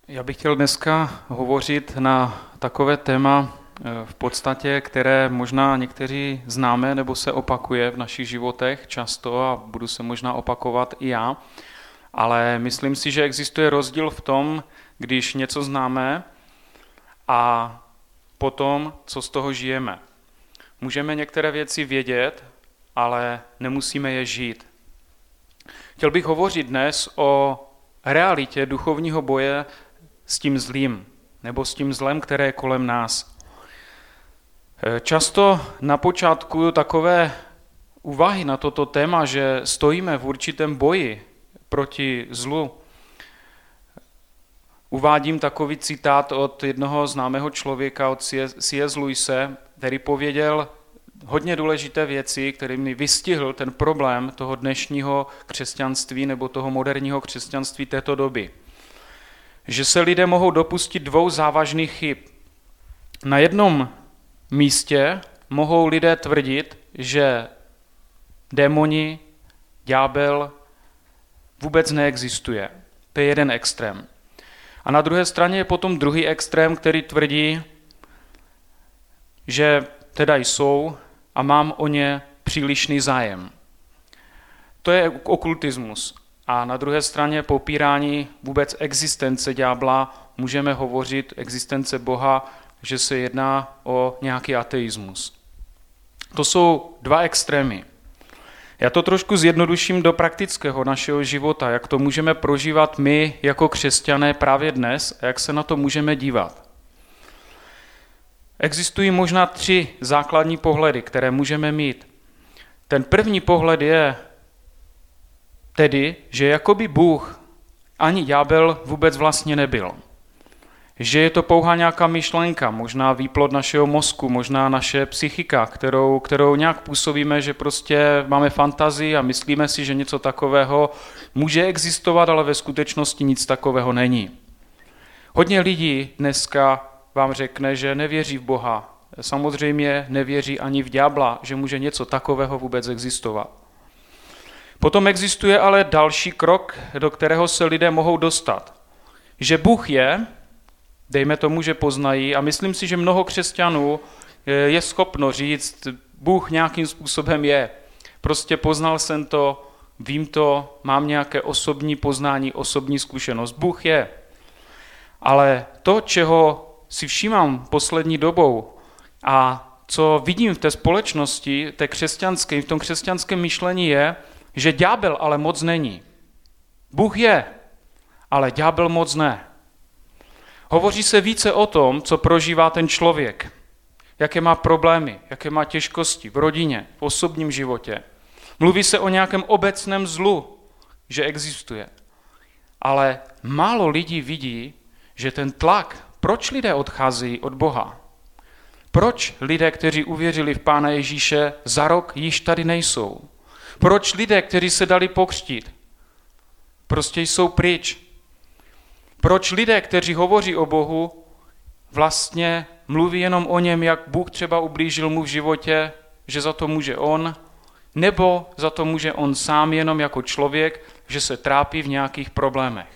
Já bych chtěl dneska hovořit na takové téma v podstatě, které možná někteří známe nebo se opakuje v našich životech často a budu se možná opakovat i já, ale myslím si, že existuje rozdíl v tom, když něco známe a potom, co z toho žijeme. Můžeme některé věci vědět, ale nemusíme je žít. Chtěl bych hovořit dnes o realitě duchovního boje s tím zlým, nebo s tím zlem, které je kolem nás. Často na počátku takové úvahy na toto téma, že stojíme v určitém boji proti zlu, uvádím takový citát od jednoho známého člověka, od C.S. Lewise, který pověděl hodně důležité věci, kterými vystihl ten problém toho dnešního křesťanství nebo toho moderního křesťanství této doby. Že se lidé mohou dopustit dvou závažných chyb. Na jednom místě mohou lidé tvrdit, že démoni, ďábel vůbec neexistuje. To je jeden extrém. A na druhé straně je potom druhý extrém, který tvrdí, že teda jsou a mám o ně přílišný zájem. To je okultismus. A na druhé straně popírání vůbec existence ďábla, můžeme hovořit existence Boha, že se jedná o nějaký ateismus. To jsou dva extrémy. Já to trošku zjednoduším do praktického našeho života, jak to můžeme prožívat my jako křesťané právě dnes a jak se na to můžeme dívat. Existují možná 3 základní pohledy, které můžeme mít. Ten první pohled je tedy, že jakoby Bůh ani ďábel vůbec vlastně nebyl. Že je to pouhá nějaká myšlenka, možná výplod našeho mozku, možná naše psychika, kterou nějak působíme, že prostě máme fantazii a myslíme si, že něco takového může existovat, ale ve skutečnosti nic takového není. Hodně lidí dneska vám řekne, že nevěří v Boha. Samozřejmě nevěří ani v ďábla, že může něco takového vůbec existovat. Potom existuje ale další krok, do kterého se lidé mohou dostat. Že Bůh je, dejme tomu, že poznají, a myslím si, že mnoho křesťanů je schopno říct, Bůh nějakým způsobem je. Prostě poznal jsem to, vím to, mám nějaké osobní poznání, osobní zkušenost. Bůh je. Ale to, čeho si všímám poslední dobou a co vidím v té společnosti, té křesťanské, v tom křesťanském myšlení je, že ďábel ale moc není. Bůh je, ale ďábel moc ne. Hovoří se více o tom, co prožívá ten člověk, jaké má problémy, jaké má těžkosti v rodině, v osobním životě. Mluví se o nějakém obecném zlu, že existuje. Ale málo lidí vidí, že ten tlak, proč lidé odcházejí od Boha? Proč lidé, kteří uvěřili v Pána Ježíše, za rok již tady nejsou? Proč lidé, kteří se dali pokřtít, prostě jsou pryč? Proč lidé, kteří hovoří o Bohu, vlastně mluví jenom o něm, jak Bůh třeba ublížil mu v životě, že za to může on, nebo za to může on sám jenom jako člověk, že se trápí v nějakých problémech.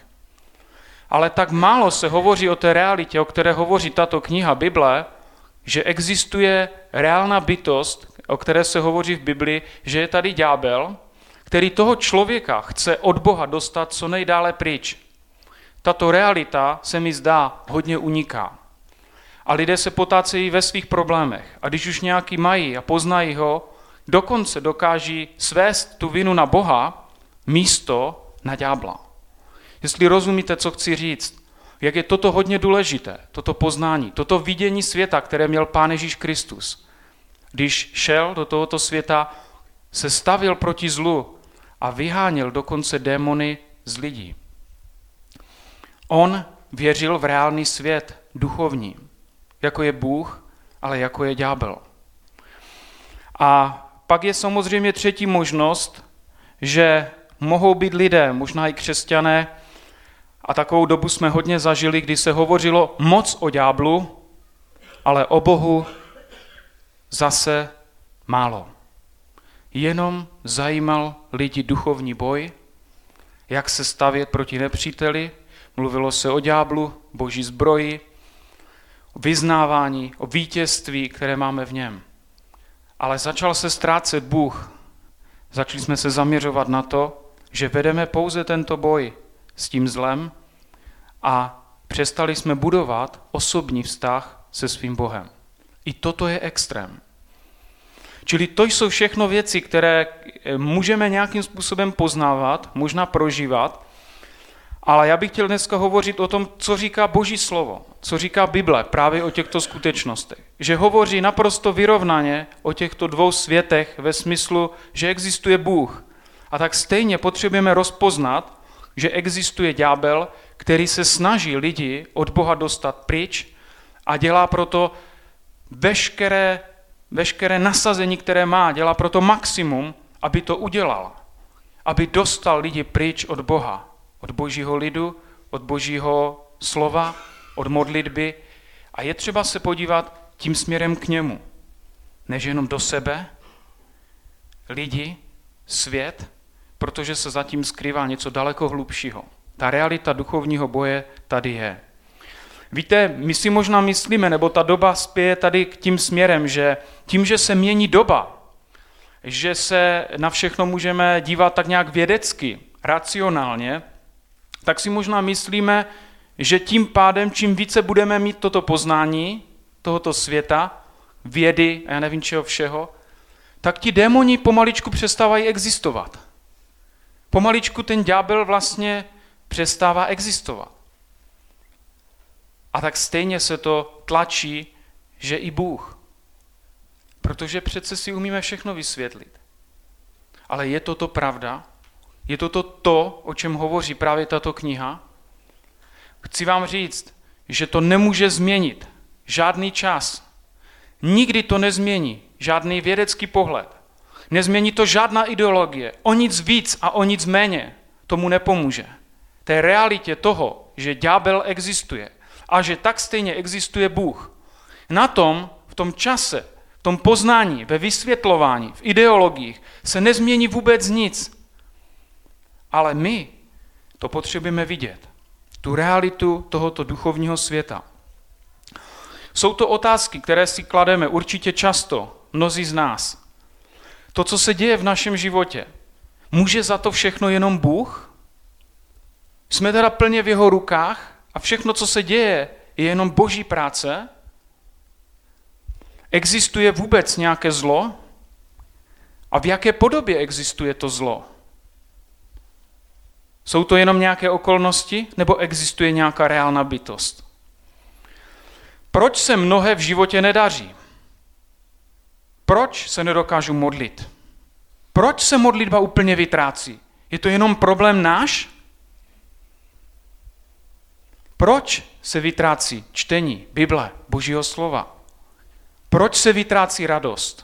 Ale tak málo se hovoří o té realitě, o které hovoří tato kniha Bible, že existuje reálná bytost, o které se hovoří v Bibli, že je tady ďábel, který toho člověka chce od Boha dostat co nejdále pryč. Tato realita se mi zdá hodně uniká. A lidé se potácejí ve svých problémech. A když už nějaký mají a poznají ho, dokonce dokáží svést tu vinu na Boha místo na ďábla. Jestli rozumíte, co chci říct, jak je toto hodně důležité, toto poznání, toto vidění světa, které měl Pán Ježíš Kristus. Když šel do tohoto světa, se stavil proti zlu a vyháněl dokonce démony z lidí. On věřil v reálný svět, duchovní, jako je Bůh, ale jako je ďábel. A pak je samozřejmě třetí možnost, že mohou být lidé, možná i křesťané, a takovou dobu jsme hodně zažili, kdy se hovořilo moc o ďáblu, ale o Bohu zase málo. Jenom zajímal lidi duchovní boj, jak se stavět proti nepříteli, mluvilo se o ďáblu, Boží zbroji, o vyznávání, o vítězství, které máme v něm. Ale začal se ztrácet Bůh. Začali jsme se zaměřovat na to, že vedeme pouze tento boj s tím zlem a přestali jsme budovat osobní vztah se svým Bohem. I toto je extrém. Čili to jsou všechno věci, které můžeme nějakým způsobem poznávat, možná prožívat, ale já bych chtěl dneska hovořit o tom, co říká Boží slovo, co říká Bible právě o těchto skutečnostech. Že hovoří naprosto vyrovnaně o těchto dvou světech ve smyslu, že existuje Bůh. A tak stejně potřebujeme rozpoznat, že existuje ďábel, který se snaží lidi od Boha dostat pryč a dělá proto veškeré nasazení, které má, dělá proto maximum, aby to udělal. Aby dostal lidi pryč od Boha, od Božího lidu, od Božího slova, od modlitby. A je třeba se podívat tím směrem k němu. Než jenom do sebe, lidi, svět, protože se zatím skrývá něco daleko hlubšího. Ta realita duchovního boje tady je. Víte, my si možná myslíme, nebo ta doba spěje tady k tím směrem, že tím, že se mění doba, že se na všechno můžeme dívat tak nějak vědecky, racionálně, tak si možná myslíme, že tím pádem, čím více budeme mít toto poznání tohoto světa, vědy a já nevím čeho všeho, tak ti démoni pomaličku přestávají existovat. Pomaličku ten ďábel vlastně přestává existovat. A tak stejně se to tlačí, že i Bůh. Protože přece si umíme všechno vysvětlit. Ale je toto pravda? Je toto to, o čem hovoří právě tato kniha? Chci vám říct, že to nemůže změnit žádný čas. Nikdy to nezmění žádný vědecký pohled. Nezmění to žádná ideologie. O nic víc a o nic méně tomu nepomůže. Té realitě toho, že ďábel existuje a že tak stejně existuje Bůh. Na tom, v tom čase, v tom poznání, ve vysvětlování, v ideologiích se nezmění vůbec nic. Ale my to potřebujeme vidět. Tu realitu tohoto duchovního světa. Jsou to otázky, které si klademe určitě často, mnozí z nás. To, co se děje v našem životě, může za to všechno jenom Bůh? Jsme teda plně v jeho rukách a všechno, co se děje, je jenom Boží práce? Existuje vůbec nějaké zlo? A v jaké podobě existuje to zlo? Jsou to jenom nějaké okolnosti, nebo existuje nějaká reálná bytost? Proč se mnohé v životě nedaří? Proč se nedokážu modlit? Proč se modlitba úplně vytrácí? Je to jenom problém náš? Proč se vytrácí čtení Bible, Božího slova? Proč se vytrácí radost?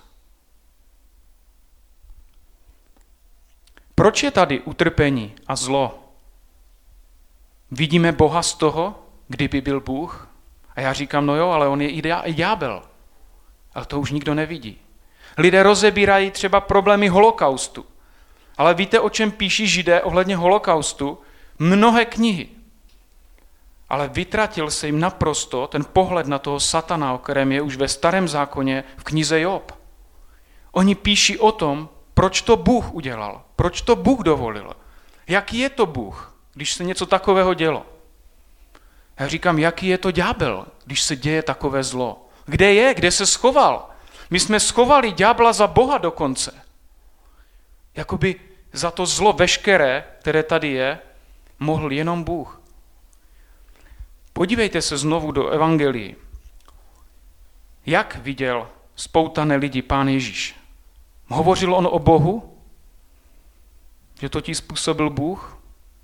Proč je tady utrpení a zlo? Vidíme Boha z toho, kdyby byl Bůh? A já říkám, no jo, ale on je i ďábel. Ale to už nikdo nevidí. Lidé rozebírají třeba problémy holokaustu. Ale víte, o čem píší Židé ohledně holokaustu? Mnohé knihy. Ale vytratil se jim naprosto ten pohled na toho satana, o kterém je už ve Starém zákoně v knize Job. Oni píší o tom, proč to Bůh udělal, proč to Bůh dovolil. Jaký je to Bůh, když se něco takového dělo? Já říkám, jaký je to ďábel, když se děje takové zlo? Kde je? Kde se schoval? My jsme schovali ďábla za Boha dokonce. Jakoby za to zlo veškeré, které tady je, mohl jenom Bůh. Podívejte se znovu do evangelií. Jak viděl spoutané lidi Pán Ježíš? Hovořil on o Bohu? Že to ti způsobil Bůh?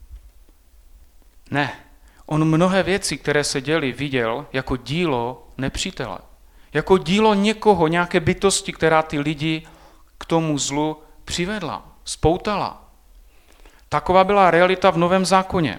Ne. On mnohé věci, které se děly, viděl jako dílo nepřítele. Jako dílo někoho, nějaké bytosti, která ty lidi k tomu zlu přivedla, spoutala. Taková byla realita v Novém zákoně.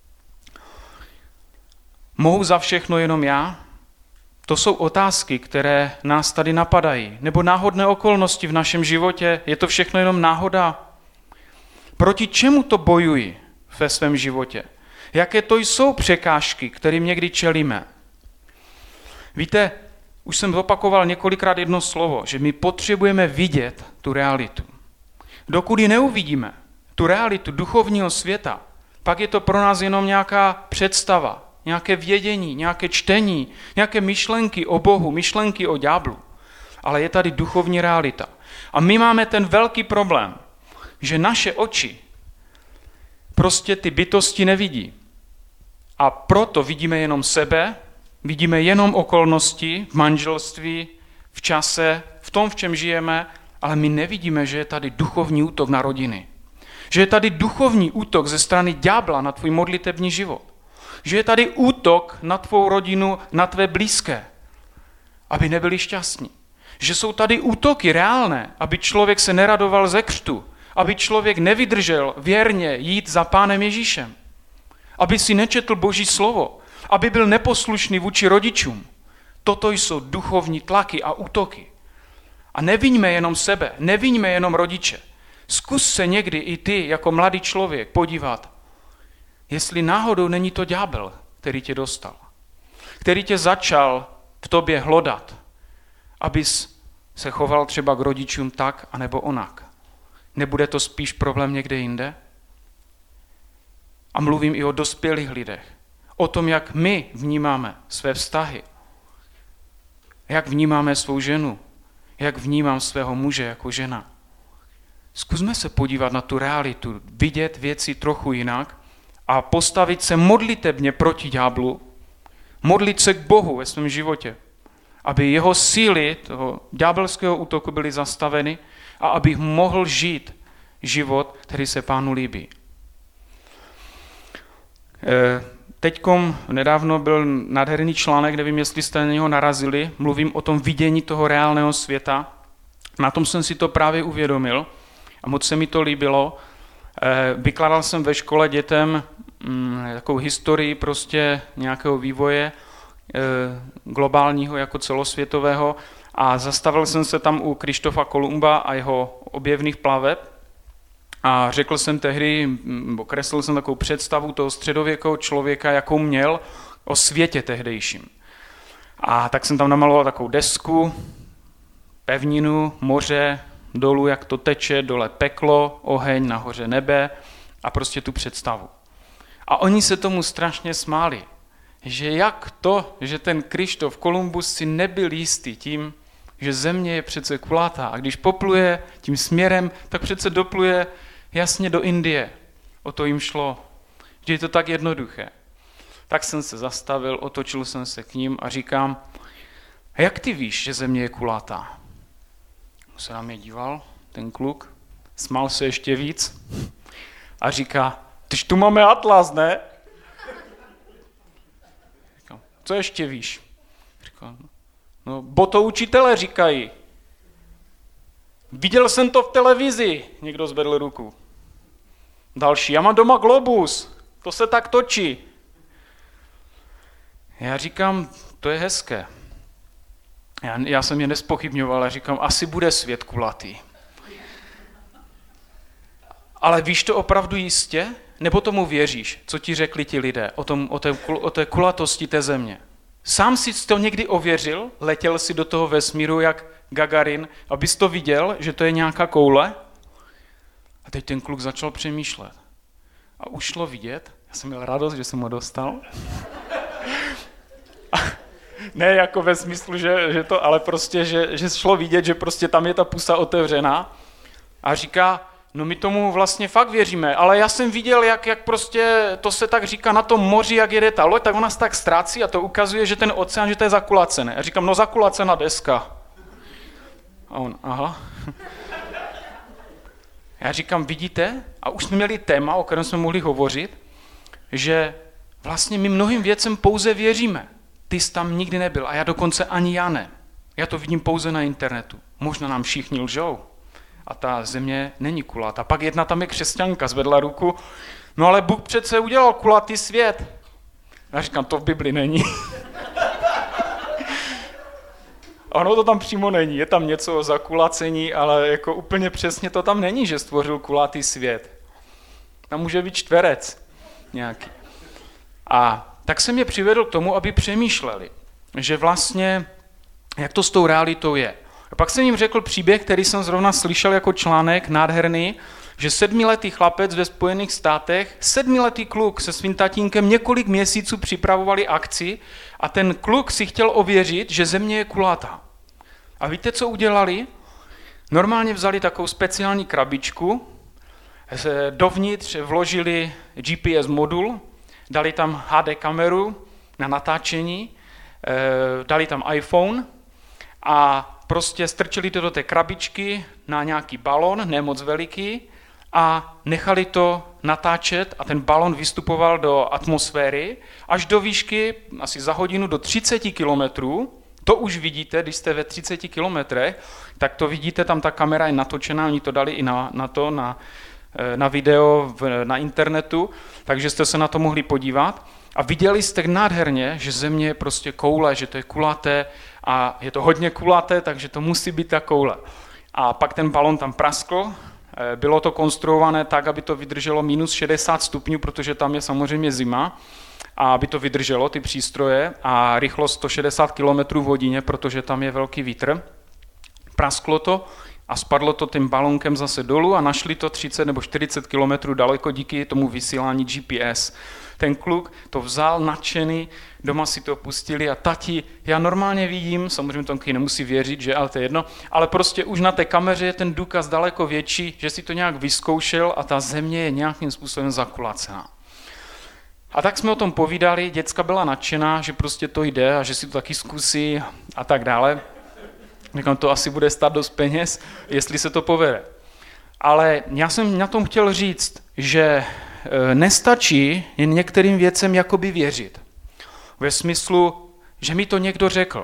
Mohu za všechno jenom já? To jsou otázky, které nás tady napadají. Nebo náhodné okolnosti v našem životě. Je to všechno jenom náhoda? Proti čemu to bojuji ve svém životě? Jaké to jsou překážky, kterým někdy čelíme. Víte, už jsem zopakoval několikrát jedno slovo, že my potřebujeme vidět tu realitu. Dokud ji neuvidíme, tu realitu duchovního světa, pak je to pro nás jenom nějaká představa, nějaké vědění, nějaké čtení, nějaké myšlenky o Bohu, myšlenky o ďáblu. Ale je tady duchovní realita. A my máme ten velký problém, že naše oči prostě ty bytosti nevidí. A proto vidíme jenom sebe, vidíme jenom okolnosti v manželství, v čase, v tom, v čem žijeme, ale my nevidíme, že je tady duchovní útok na rodiny. Že je tady duchovní útok ze strany ďábla na tvůj modlitební život. Že je tady útok na tvou rodinu, na tvé blízké, aby nebyli šťastní. Že jsou tady útoky reálné, aby člověk se neradoval ze křtu, aby člověk nevydržel věrně jít za Pánem Ježíšem, aby si nečetl Boží slovo, aby byl neposlušný vůči rodičům. Toto jsou duchovní tlaky a útoky. A neviňme jenom sebe, neviňme jenom rodiče. Zkus se někdy i ty jako mladý člověk podívat, jestli náhodou není to ďábel, který tě dostal, který tě začal v tobě hlodat, abys se choval třeba k rodičům tak, anebo onak. Nebude to spíš problém někde jinde? A mluvím i o dospělých lidech. O tom, jak my vnímáme své vztahy. Jak vnímáme svou ženu. Jak vnímám svého muže jako žena. Zkusme se podívat na tu realitu, vidět věci trochu jinak a postavit se modlitebně proti ďáblu, modlit se k Bohu ve svém životě, aby jeho síly toho ďábelského útoku byly zastaveny a aby mohl žít život, který se Pánu líbí. Teďkom nedávno byl nádherný článek, nevím, jestli jste na něho narazili, mluvím o tom vidění toho reálného světa. Na tom jsem si to právě uvědomil a moc se mi to líbilo. Vykládal jsem ve škole dětem takovou historii prostě nějakého vývoje globálního jako celosvětového a zastavil jsem se tam u Krištofa Kolumba a jeho objevných plaveb a řekl jsem tehdy, kreslil jsem takovou představu toho středověkého člověka, jakou měl o světě tehdejším. A tak jsem tam namaloval takovou desku, pevninu, moře, dolů, jak to teče, dole peklo, oheň, nahoře nebe a prostě tu představu. A oni se tomu strašně smáli, že jak to, že ten Krištof Kolumbus si nebyl jistý tím, že země je přece kulatá a když popluje tím směrem, tak přece dopluje jasně do Indie. O to jim šlo, že je to tak jednoduché. Tak jsem se zastavil, otočil jsem se k ním a říkám, jak ty víš, že země je kulatá? Se na mě díval, ten kluk, smál se ještě víc a říká, tyž tu máme atlas, ne? Říkám, co ještě víš? Říkám, no, bo to učitelé říkají. Viděl jsem to v televizi, někdo zvedl ruku. Další, já mám doma globus, to se tak točí. Já říkám, to je hezké. Já jsem je nespochybňoval a říkám, asi bude svět kulatý. Ale víš to opravdu jistě? Nebo tomu věříš, co ti řekli ti lidé o té kulatosti té země? Sám jsi to někdy ověřil? Letěl jsi do toho vesmíru jak Gagarin, abys to viděl, že to je nějaká koule? A teď ten kluk začal přemýšlet. A už šlo vidět, já jsem měl radost, že jsem ho dostal. Ne jako ve smyslu, že to, ale prostě, že šlo vidět, že prostě tam je ta pusa otevřená. A říká, no my tomu vlastně fakt věříme, ale já jsem viděl, jak prostě to se tak říká na tom moři, jak jede ta loď, tak ona se tak ztrácí a to ukazuje, že ten oceán, že to je zakulacené. A říkám, no zakulacená deska. A on, aha. Já říkám, vidíte? A už jsme měli téma, o kterém jsme mohli hovořit, že vlastně my mnohým věcem pouze věříme. Ty jsi tam nikdy nebyl a já dokonce ani já ne. Já to vidím pouze na internetu. Možná nám všichni lžou. A ta země není kulatá. Pak jedna tam je křesťanka, zvedla ruku. No ale Bůh přece udělal kulatý svět. Já říkám, to v Bibli není. Ono to tam přímo není. Je tam něco o zakulacení, ale jako úplně přesně to tam není, že stvořil kulatý svět. Tam může být čtverec nějaký. A tak jsem je přivedl k tomu, aby přemýšleli, že vlastně, jak to s tou realitou je. A pak jsem jim řekl příběh, který jsem zrovna slyšel jako článek, nádherný, že 7letý chlapec ve Spojených státech, 7letý kluk se svým tatínkem několik měsíců připravovali akci a ten kluk si chtěl ověřit, že země je kulatá. A víte, co udělali? Normálně vzali takovou speciální krabičku, dovnitř vložili GPS modul, dali tam HD kameru na natáčení, dali tam iPhone a prostě strčili to do té krabičky na nějaký balon, ne moc veliký, a nechali to natáčet a ten balon vystupoval do atmosféry až do výšky asi za hodinu do 30 kilometrů. To už vidíte, když jste ve 30 kilometrech, tak to vidíte, tam ta kamera je natočená, oni to dali i na video na internetu, takže jste se na to mohli podívat a viděli jste nádherně, že země je prostě koule, že to je kulaté a je to hodně kulaté, takže to musí být ta koule. A pak ten balon tam praskl, bylo to konstruované tak, aby to vydrželo minus 60 stupňů, protože tam je samozřejmě zima, a aby to vydrželo, ty přístroje, a rychlost 160 km v hodině, protože tam je velký vítr. Prasklo to a spadlo to tím balonkem zase dolů a našli to 30 nebo 40 km daleko díky tomu vysílání GPS. Ten kluk to vzal nadšený, doma si to pustili a tati, já normálně vidím, samozřejmě Tomky nemusí věřit, že, ale to je jedno, ale prostě už na té kameře je ten důkaz daleko větší, že si to nějak vyzkoušel a ta země je nějakým způsobem zakulacená. A tak jsme o tom povídali, děcka byla nadšená, že prostě to jde a že si to taky zkusí a tak dále. Říkám, to asi bude stát dost peněz, jestli se to povede. Ale já jsem na tom chtěl říct, že nestačí jen některým věcem jakoby věřit. Ve smyslu, že mi to někdo řekl,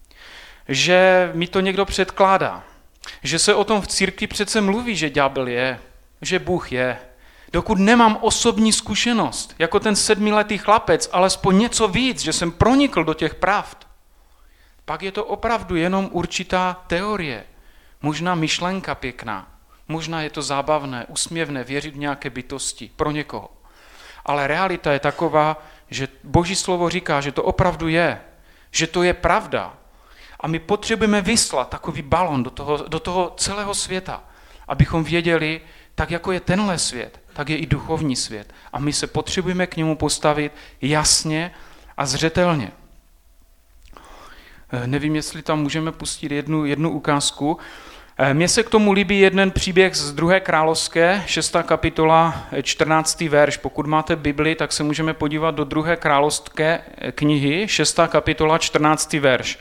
že mi to někdo předkládá, že se o tom v církvi přece mluví, že ďábel je, že Bůh je. Dokud nemám osobní zkušenost, jako ten 7letý chlapec, alespoň něco víc, že jsem pronikl do těch pravd, pak je to opravdu jenom určitá teorie, možná myšlenka pěkná, možná je to zábavné, úsměvné věřit v nějaké bytosti pro někoho. Ale realita je taková, že Boží slovo říká, že to opravdu je, že to je pravda. A my potřebujeme vyslat takový balon do toho celého světa, abychom věděli, tak jako je tenhle svět, tak je i duchovní svět. A my se potřebujeme k němu postavit jasně a zřetelně. Nevím, jestli tam můžeme pustit jednu ukázku. Mně se k tomu líbí jeden příběh z 2. královské, 6. kapitola, 14. verš. Pokud máte Bibli, tak se můžeme podívat do 2. královské knihy, 6. kapitola, 14. verš.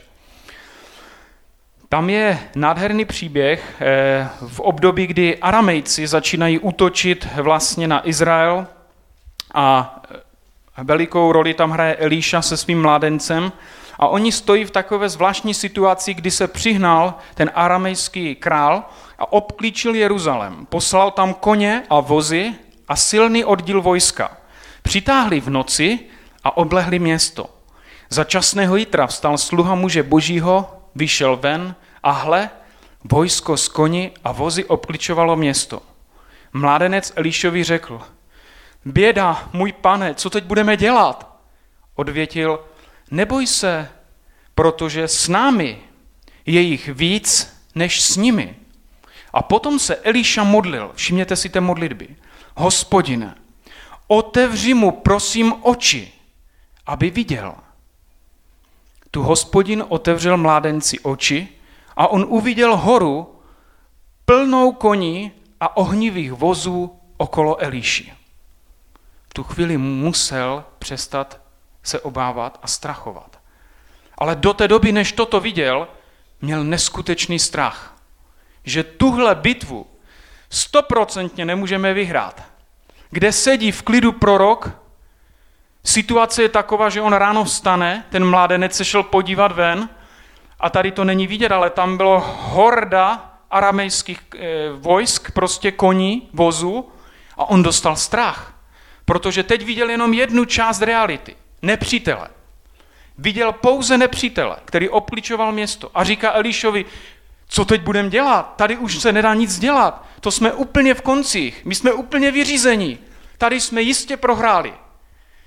Tam je nádherný příběh v období, kdy Aramejci začínají útočit vlastně na Izrael a velikou roli tam hraje Elíša se svým mládencem a oni stojí v takové zvláštní situaci, kdy se přihnal ten aramejský král a obklíčil Jeruzalém. Poslal tam koně a vozy a silný oddíl vojska. Přitáhli v noci a oblehli město. Za časného jitra vstal sluha muže Božího, vyšel ven a hle, vojsko s koni a vozy obkličovalo město. Mládenec Elišovi řekl, běda, můj pane, co teď budeme dělat? Odvětil, neboj se, protože s námi je jich víc než s nimi. A potom se Eliša modlil, všimněte si té modlitby, Hospodine, otevři mu prosím oči, aby viděl. Tu Hospodin otevřel mládenci oči a on uviděl horu plnou koní a ohnivých vozů okolo Eliši. V tu chvíli musel přestat se obávat a strachovat. Ale do té doby, než toto viděl, měl neskutečný strach, že tuhle bitvu 100% nemůžeme vyhrát. Kde sedí v klidu prorok, situace je taková, že on ráno vstane, ten mládenec se šel podívat ven a tady to není vidět, ale tam bylo horda aramejských vojsk, prostě koní, vozů a on dostal strach, protože teď viděl jenom jednu část reality, nepřítele. Viděl pouze nepřítele, který obklíčoval město a říká Elišovi, co teď budeme dělat? Tady už se nedá nic dělat, to jsme úplně v koncích, my jsme úplně vyřízení, tady jsme jistě prohráli.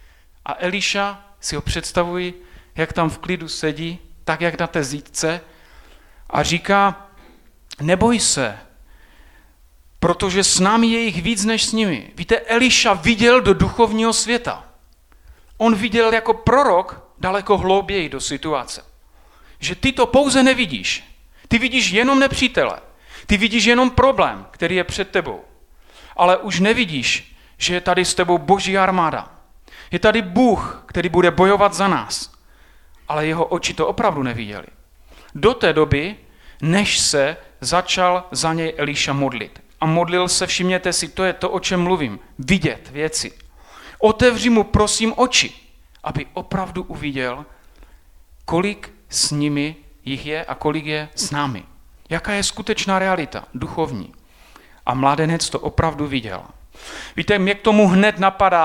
A Eliša, si ho představuji, jak tam v klidu sedí, tak jak na té zítce a říká, neboj se, protože s námi je jich víc než s nimi. Víte, Eliša viděl do duchovního světa. On viděl jako prorok daleko hlouběji do situace. Že ty to pouze nevidíš. Ty vidíš jenom nepřítele. Ty vidíš jenom problém, který je před tebou. Ale už nevidíš, že je tady s tebou boží armáda. Je tady Bůh, který bude bojovat za nás. Ale jeho oči to opravdu neviděli. Do té doby, než se začal za něj Eliša modlit. A modlil se, všimněte si, to je to, o čem mluvím. Vidět věci. Otevři mu prosím oči, aby opravdu uviděl, kolik s nimi jich je a kolik je s námi. Jaká je skutečná realita, duchovní. A mládenec to opravdu viděl. Víte, mě k tomu hned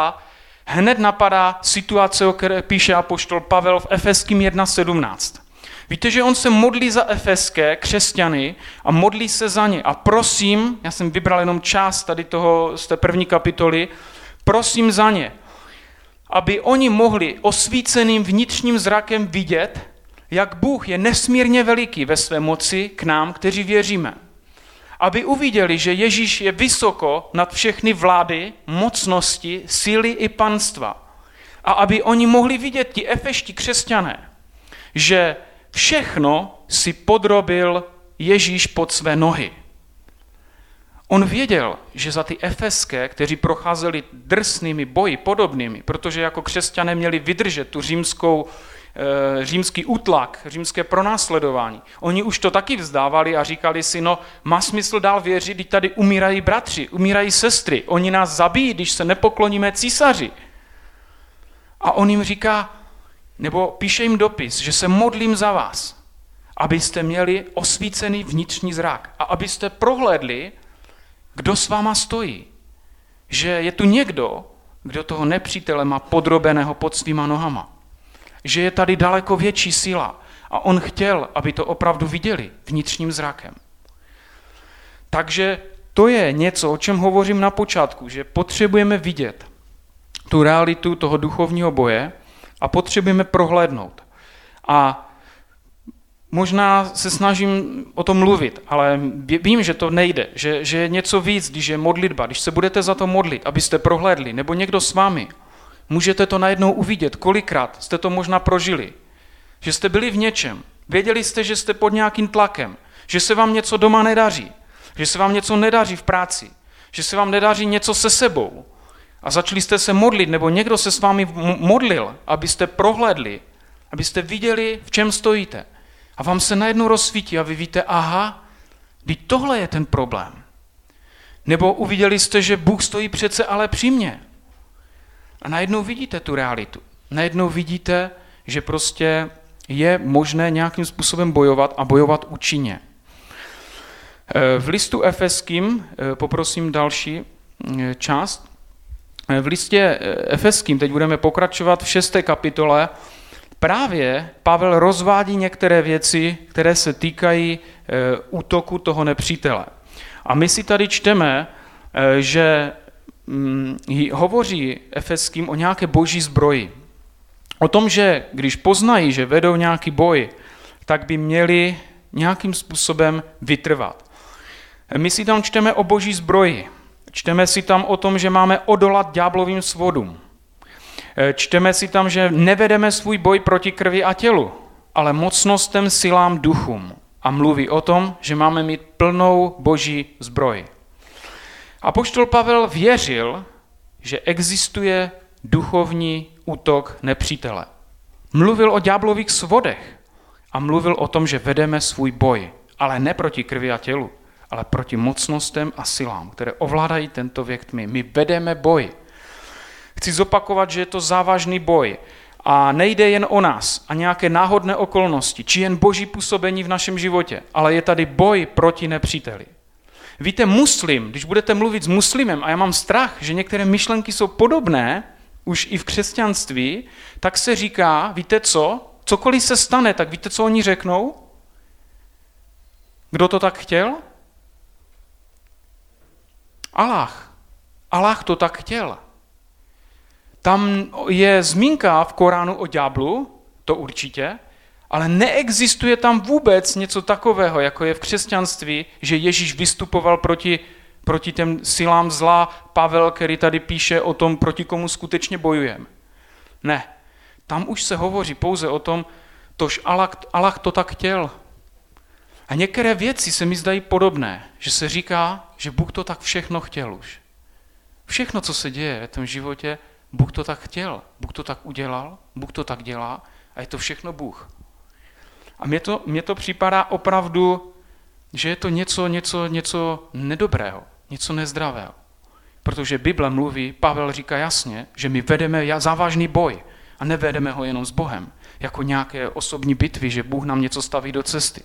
napadá situace, o které píše apoštol Pavel v Efeským 1.17. Víte, že on se modlí za efeské křesťany a modlí se za ně. A prosím, já jsem vybral jenom část tady toho z té první kapitoly, prosím za ně, aby oni mohli osvíceným vnitřním zrakem vidět, jak Bůh je nesmírně veliký ve své moci k nám, kteří věříme. Aby uviděli, že Ježíš je vysoko nad všechny vlády, mocnosti, síly i panstva. A aby oni mohli vidět, ti efeští křesťané, že všechno si podrobil Ježíš pod své nohy. On věděl, že za ty efeské, kteří procházeli drsnými boji podobnými, protože jako křesťané měli vydržet tu římský útlak, římské pronásledování. Oni už to taky vzdávali a říkali si, no má smysl dál věřit, když tady umírají bratři, umírají sestry, oni nás zabijí, když se nepokloníme císaři. A on jim říká, nebo píše jim dopis, že se modlím za vás, abyste měli osvícený vnitřní zrak a abyste prohlédli, kdo s váma stojí. Že je tu někdo, kdo toho nepřítele má podrobeného pod svýma nohama. Že je tady daleko větší síla a on chtěl, aby to opravdu viděli vnitřním zrakem. Takže to je něco, o čem hovořím na počátku, že potřebujeme vidět tu realitu toho duchovního boje a potřebujeme prohlédnout. A možná se snažím o tom mluvit, ale vím, že to nejde, že je něco víc, když je modlitba, když se budete za to modlit, abyste prohlédli, nebo někdo s vámi, můžete to najednou uvidět, kolikrát jste to možná prožili, že jste byli v něčem, věděli jste, že jste pod nějakým tlakem, že se vám něco doma nedaří, že se vám něco nedaří v práci, že se vám nedaří něco se sebou a začali jste se modlit, nebo někdo se s vámi modlil, abyste prohlédli, abyste viděli, v čem stojíte. A vám se najednou rozsvítí a vy víte, aha, teď tohle je ten problém. Nebo uviděli jste, že Bůh stojí přece ale při mně. A najednou vidíte tu realitu. Najednou vidíte, že prostě je možné nějakým způsobem bojovat a bojovat účinně. V listu Efeským, poprosím další část, v listě Efeským, teď budeme pokračovat v 6. kapitole, právě Pavel rozvádí některé věci, které se týkají útoku toho nepřítele. A my si tady čteme, že hovoří Efeským o nějaké boží zbroji. O tom, že když poznají, že vedou nějaký boj, tak by měli nějakým způsobem vytrvat. My si tam čteme o boží zbroji. Čteme si tam o tom, že máme odolat ďáblovým svodům. Čteme si tam, že nevedeme svůj boj proti krvi a tělu, ale mocnostem, silám, duchům. A mluví o tom, že máme mít plnou boží zbroj. Apoštol Pavel věřil, že existuje duchovní útok nepřítele. Mluvil o ďáblových svodech a mluvil o tom, že vedeme svůj boj, ale ne proti krvi a tělu, ale proti mocnostem a silám, které ovládají tento věk tmy. My vedeme boj. Chci zopakovat, že je to závažný boj a nejde jen o nás a nějaké náhodné okolnosti, či jen boží působení v našem životě, ale je tady boj proti nepříteli. Víte, muslim, když budete mluvit s muslimem, a já mám strach, že některé myšlenky jsou podobné, už i v křesťanství, tak se říká, víte co, cokoliv se stane, tak víte, co oni řeknou? Kdo to tak chtěl? Allah. Allah to tak chtěl. Tam je zmínka v Koránu o ďáblu, to určitě, ale neexistuje tam vůbec něco takového, jako je v křesťanství, že Ježíš vystupoval proti těm silám zla, Pavel, který tady píše o tom, proti komu skutečně bojujeme. Ne, tam už se hovoří pouze o tom, tož Allah to tak chtěl. A některé věci se mi zdají podobné, že se říká, že Bůh to tak všechno chtěl už. Všechno, co se děje v tom životě, Bůh to tak chtěl, Bůh to tak udělal, Bůh to tak dělá a je to všechno Bůh. A mně to připadá opravdu, že je to něco nedobrého, něco nezdravého. Protože Bible mluví, Pavel říká jasně, že my vedeme závažný boj a nevedeme ho jenom s Bohem, jako nějaké osobní bitvy, že Bůh nám něco staví do cesty.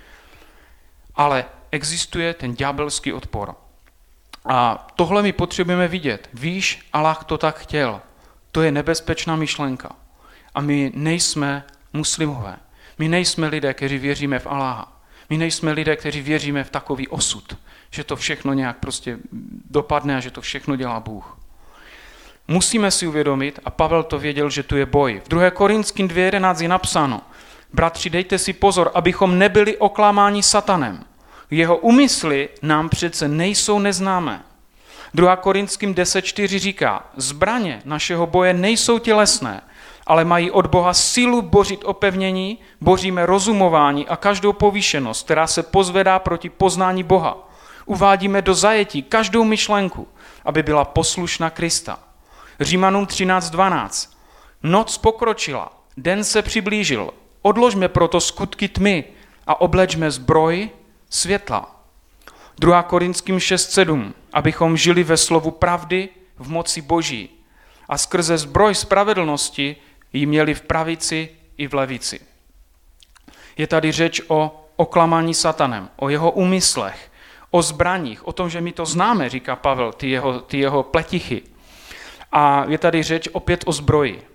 Ale existuje ten ďábelský odpor. A tohle my potřebujeme vidět. Víš, Allah to tak chtěl. To je nebezpečná myšlenka. A my nejsme muslimové. My nejsme lidé, kteří věříme v Allaha. My nejsme lidé, kteří věříme v takový osud, že to všechno nějak prostě dopadne a že to všechno dělá Bůh. Musíme si uvědomit, a Pavel to věděl, že tu je boj. V 2. Korinským 2.11 je napsáno: Bratři, dejte si pozor, abychom nebyli oklamáni satanem. Jeho úmysly nám přece nejsou neznámé. 2. Korinským 10.4 říká: Zbraně našeho boje nejsou tělesné, ale mají od Boha sílu bořit opevnění, boříme rozumování a každou povýšenost, která se pozvedá proti poznání Boha. Uvádíme do zajetí každou myšlenku, aby byla poslušná Krista. Římanům 13.12. Noc pokročila, den se přiblížil. Odložme proto skutky tmy a oblečme zbroj světla. 2. Korinským 6.7. Abychom žili ve slovu pravdy v moci Boží a skrze zbroj spravedlnosti ji měli v pravici i v levici. Je tady řeč o oklamání satanem, o jeho úmyslech, o zbraních, o tom, že my to známe, říká Pavel, ty jeho pletichy. A je tady řeč opět o zbroji.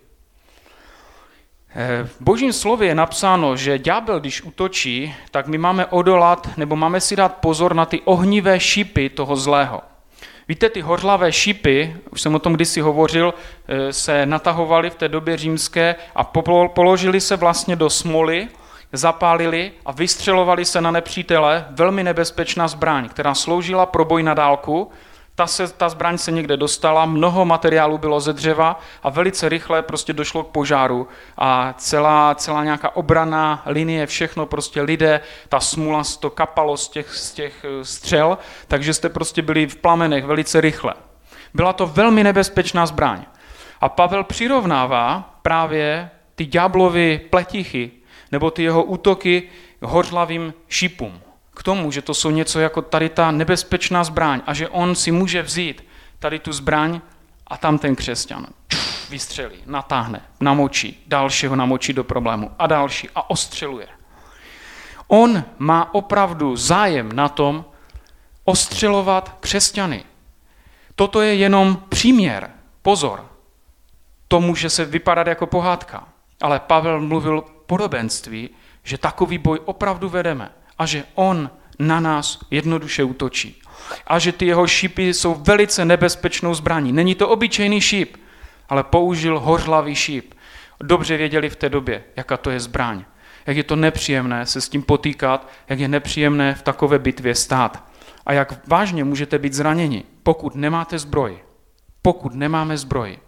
V Božím slově je napsáno, že ďábel, když útočí, tak my máme odolat, nebo máme si dát pozor na ty ohnivé šípy toho zlého. Víte, ty hořlavé šípy, už jsem o tom kdysi hovořil, se natahovaly v té době římské a položili se vlastně do smoly, zapálili a vystřelovali se na nepřítele, velmi nebezpečná zbraň, která sloužila pro boj na dálku. Ta zbraň se někde dostala, mnoho materiálu bylo ze dřeva a velice rychle prostě došlo k požáru a celá nějaká obranná linie, všechno prostě lidé, ta smula to kapalo z těch střel, takže jste prostě byli v plamenech velice rychle. Byla to velmi nebezpečná zbraň. A Pavel přirovnává právě ty ďáblovy pletichy nebo ty jeho útoky hořlavým šípům. K tomu, že to jsou něco jako tady ta nebezpečná zbraň a že on si může vzít tady tu zbraň a tam ten křesťan vystřelí, natáhne, namočí, dalšího namočí do problému a další a ostřeluje. On má opravdu zájem na tom ostřelovat křesťany. Toto je jenom příměr. Pozor, to může se vypadat jako pohádka, ale Pavel mluvil podobenství, že takový boj opravdu vedeme. A že on na nás jednoduše útočí. A že ty jeho šípy jsou velice nebezpečnou zbraní. Není to obyčejný šíp, ale použil hořlavý šíp. Dobře věděli v té době, jaká to je zbraň. Jak je to nepříjemné se s tím potýkat, jak je nepříjemné v takové bitvě stát. A jak vážně můžete být zraněni, pokud nemáte zbroj. Pokud nemáme zbroj.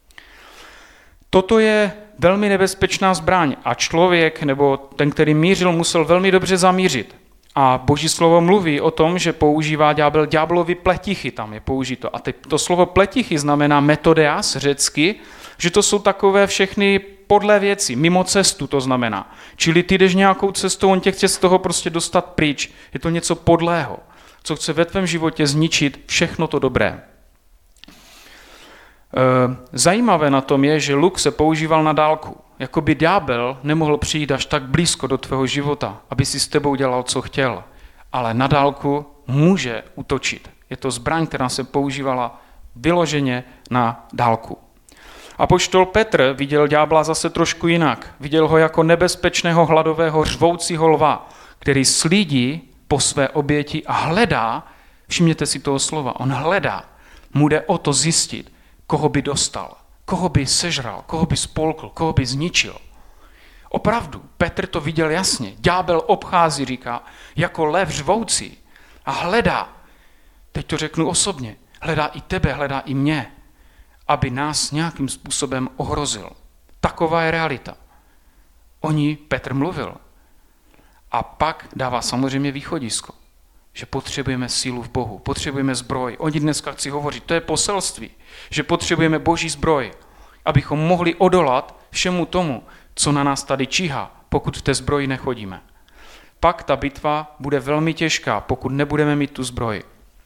Toto je velmi nebezpečná zbraň a člověk, nebo ten, který mířil, musel velmi dobře zamířit. A Boží slovo mluví o tom, že používá ďábel ďáblovy pletichy, tam je použito. A to slovo pletichy znamená metodeas řecky, že to jsou takové všechny podlé věci, mimo cestu to znamená. Čili ty jdeš nějakou cestou, on tě chce z toho prostě dostat pryč. Je to něco podlého, co chce ve tvém životě zničit všechno to dobré. Zajímavé na tom je, že luk se používal na dálku. Jakoby ďábel nemohl přijít až tak blízko do tvého života, aby si s tebou dělal, co chtěl. Ale na dálku může útočit. Je to zbraň, která se používala vyloženě na dálku. Apoštol Petr viděl ďábla zase trošku jinak. Viděl ho jako nebezpečného hladového řvoucího lva, který slídí po své oběti a hledá, všimněte si toho slova, on hledá, mu jde o to zjistit, koho by dostal, koho by sežral, koho by spolkl, koho by zničil. Opravdu, Petr to viděl jasně. Ďábel obchází, říká, jako lev řvoucí a hledá, teď to řeknu osobně, hledá i tebe, hledá i mě, aby nás nějakým způsobem ohrozil. Taková je realita. O ní Petr mluvil. A pak dává samozřejmě východisko, že potřebujeme sílu v Bohu, potřebujeme zbroj. O ní dneska chci hovořit, to je poselství, že potřebujeme Boží zbroj, abychom mohli odolat všemu tomu, co na nás tady číhá, pokud v té zbroji nechodíme. Pak ta bitva bude velmi těžká, pokud nebudeme mít tu zbroj.